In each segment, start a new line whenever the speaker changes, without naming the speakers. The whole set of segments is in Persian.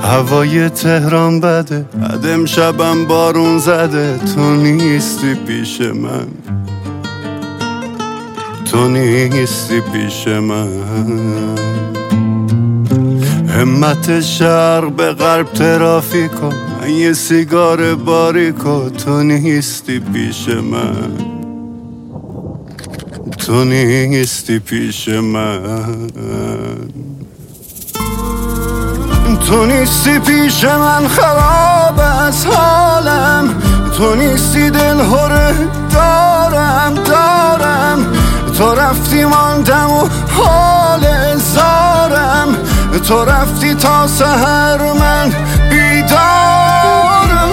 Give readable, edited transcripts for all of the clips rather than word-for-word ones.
هوای تهران بده، بعد امشبم بارون زده. تو نیستی پیش من، تو نیستی پیش من. همت شرق به غرب ترافیکو، من یه سیگار باریکو. تو نیستی پیش من، تو نیستی پیش من. تو نیستی پیش من، خراب از حالم. تو نیستی دلهره دارم. تو رفتی ماندم و حال زارم. تو رفتی تا سحر من بیدارم.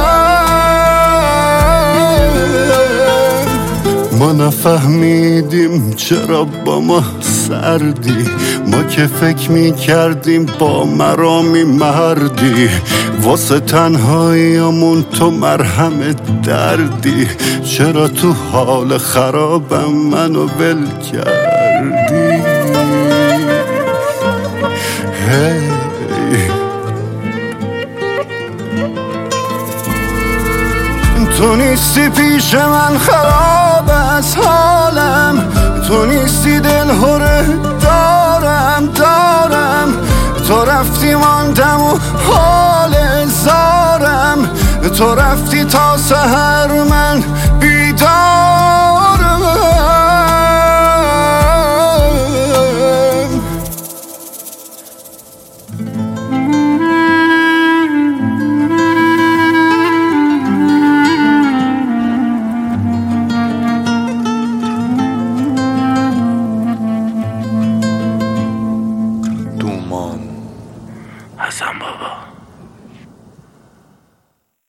ما نفهمیدیم چرا با ما سردی، ما که فکر میکردیم با مرامی مردی. واسه تنهاییامون تو مرهم دردی، چرا تو حال خرابم منو ول کردی؟ تو نیستی پیش من، خراب از حالم. تو نیستی دلهره دارم. تو رفتی ماندم و حال زارم. تو رفتی تا سحر من بیدارم.
حسن بابا.